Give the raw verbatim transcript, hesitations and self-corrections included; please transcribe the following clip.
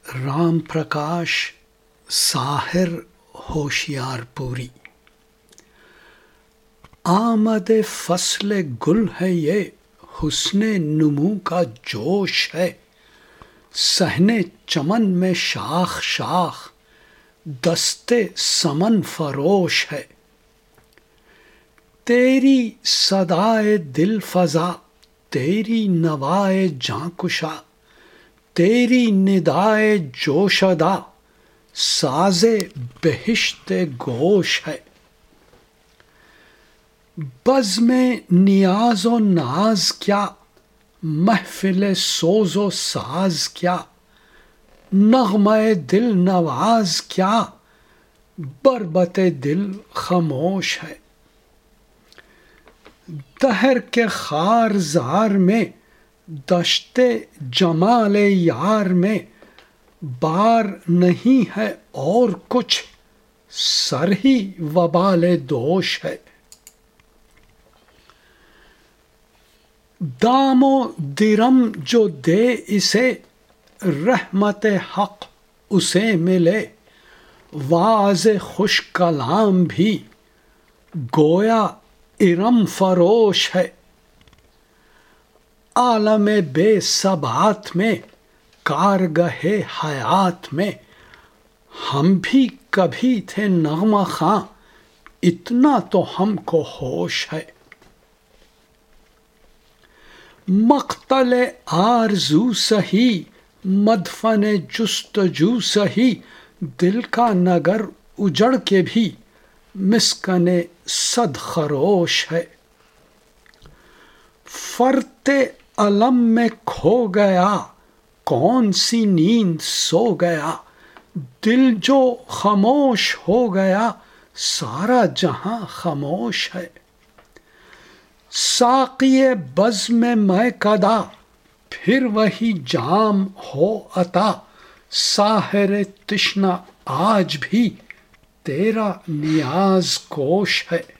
رام پرکاش ساحر ہوشیار پوری۔ آمد فصل گل ہے یہ حسن نمو کا جوش ہے، صحن چمن میں شاخ شاخ دستے سمن فروش ہے۔ تیری صدائے دل فزا، تیری نوائے جاں کشا، تیری ندائے جوش ادا، ساز بہشت گوش ہے۔ بزم نیاز و ناز کیا، محفل سوز و ساز کیا، نغمہ دل نواز کیا، بربط دل خاموش ہے۔ دہر کے خار زار میں، دشت جمال یار میں، بار نہیں ہے اور کچھ، سر ہی وبال دوش ہے۔ دام و درم جو دے اسے، رحمت حق اسے ملے، واعظ خوش کلام بھی گویا ارم فروش ہے۔ عالم بے ثبات میں، کارگہ حیات میں، ہم بھی کبھی تھے نغمہ خواں، اتنا تو ہم کو ہوش ہے۔ مقتل آرزو سہی، مدفن جستجو سہی، دل کا نگر اجڑ کے بھی مسکن صد خروش ہے۔ فرط الم میں کھو گیا، کون سی نیند سو گیا، دل جو خاموش ہو گیا، سارا جہاں خاموش ہے۔ ساقی بزم میں کدا، پھر وہی جام ہو عطا، ساحر تشنہ آج بھی تیرا نیاز کوش ہے۔